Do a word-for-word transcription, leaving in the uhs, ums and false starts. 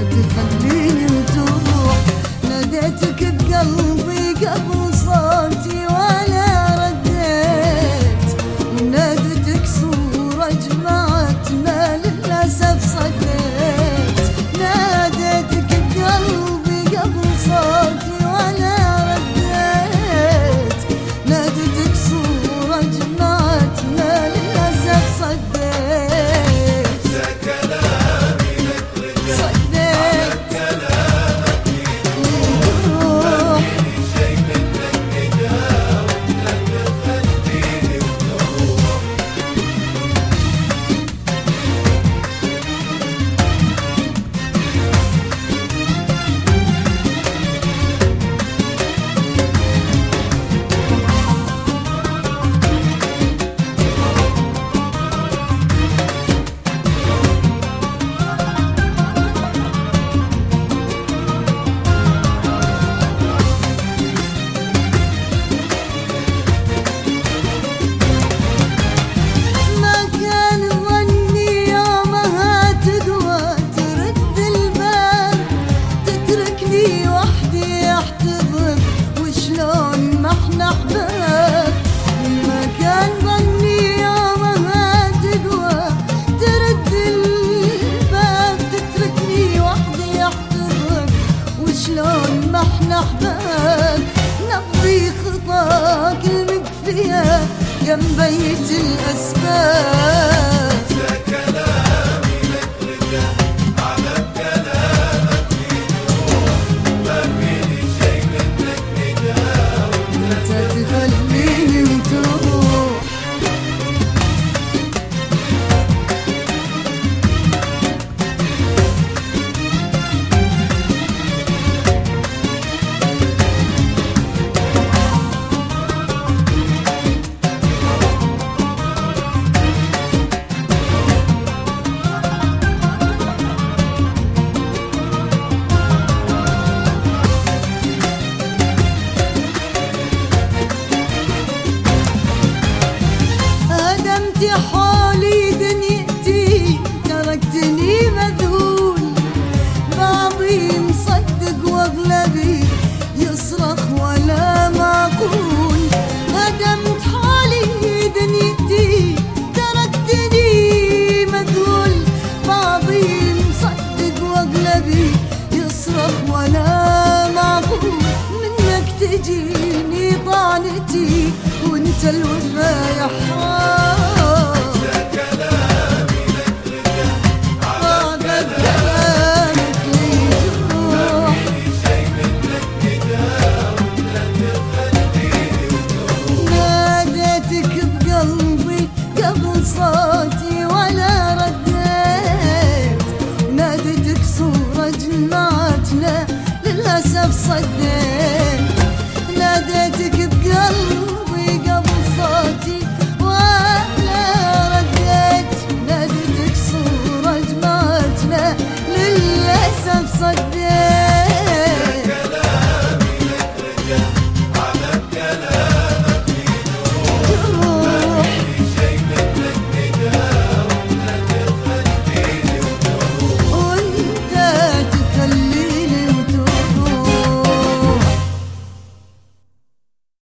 تخليني وتروح. ناديتك بقلبي قبل صوتي ولا رديت، ونادتك صورة جمعتنا للأسف صديت. ناديتك بقلبي قبل صوتي ولا رديت، نادتك صورة جمعتنا للأسف صديت. شلون ما احنا احباب نقضي خطاك المكفية جنبية الأسباب. يا كلامي لك رجع على كلامك بيروح، ما فيني شي منك نجاوب، انت تخليني وتروح. حولي دنيتي تركتني مذهول، بعضي مصدق واغلبي يصرخ ولا معقول. هدمت حالي دنيتي تركتني مذهول، بعضي مصدق واغلبي يصرخ ولا معقول. منك تجيني طعنتي وانت الوفا يا حال. صوتي ولا رديت، نادتك صورة جمعتنا للأسف صديت. ناديتك بقلبي قبل صوتي ولا رديت، نادتك صورة جمعتنا للأسف صديت.